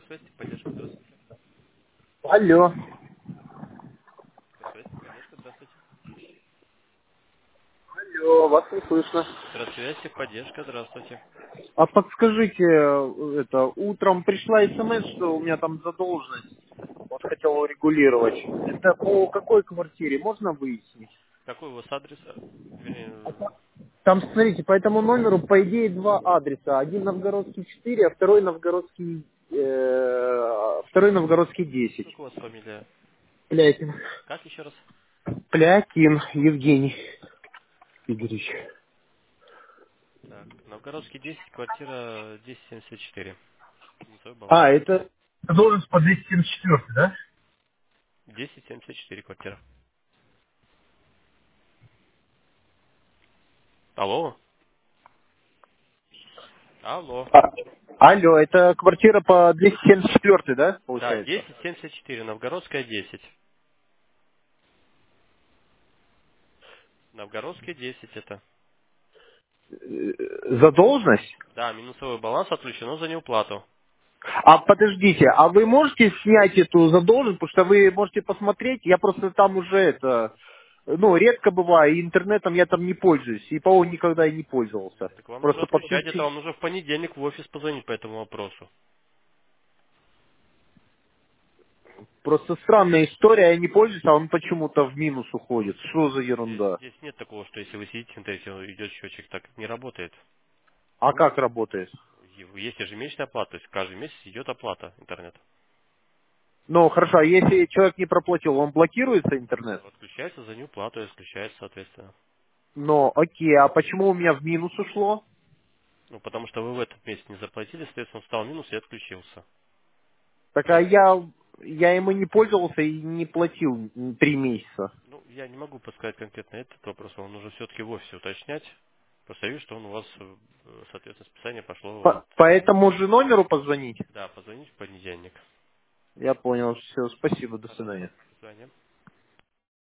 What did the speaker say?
КСВ техподдержка, здравствуйте. Алло. КСВ техподдержка, здравствуйте. Алло, вас не слышно. Здравствуйте, техподдержка, здравствуйте. А подскажите, это утром пришла смс, что у меня там задолженность. Вот хотел урегулировать. Это по какой квартире? Можно выяснить? Какой у вас адрес? Вернее, Там, смотрите, по этому номеру, по идее, два адреса. Один Новгородский 4, а второй Новгородский 10. как у вас фамилия? Плякин. Как еще раз? Плякин Евгений Игоревич. Так, Новгородский 10, квартира 1074. Минусовой баланс. А, это задолженность по 274, да? 1074 квартира. Алло? Алло. А, алло, это квартира по 274, да, Да, получается? 1074, Новгородская 10. Новгородская 10 это. Задолженность? Да, минусовой баланс отключено за неуплату. А подождите, а вы можете снять эту задолженность, потому что вы можете посмотреть, я просто там уже редко бываю, и интернетом я там не пользуюсь, и ПО никогда и не пользовался. Так вам нужно Просто отключать это, подключить. вам нужно в понедельник в офис позвонить по этому вопросу. Просто странная история, я не пользуюсь, а он почему-то в минус уходит. Что за ерунда? Здесь нет такого, что если вы сидите в интернете, идет счетчик, так не работает. А как работает? Есть ежемесячная оплата, то есть каждый месяц идет оплата интернета. Ну, хорошо, а если человек не проплатил, он блокируется интернет? Отключается за неуплату и исключается, соответственно. Ну, окей, а почему у меня в минус ушло? Ну, потому что вы в этот месяц не заплатили, соответственно, он стал минус и отключился. Так а я ему не пользовался и не платил 3 месяца. Ну, я не могу подсказать конкретно этот вопрос, вам нужно все-таки в офисе уточнять. Просто вижу, что он у вас, соответственно, списание пошло вот... По этому же номеру позвонить? Да, позвоните в понедельник. Я понял, все, спасибо, до Хорошо, свидания. до свидания.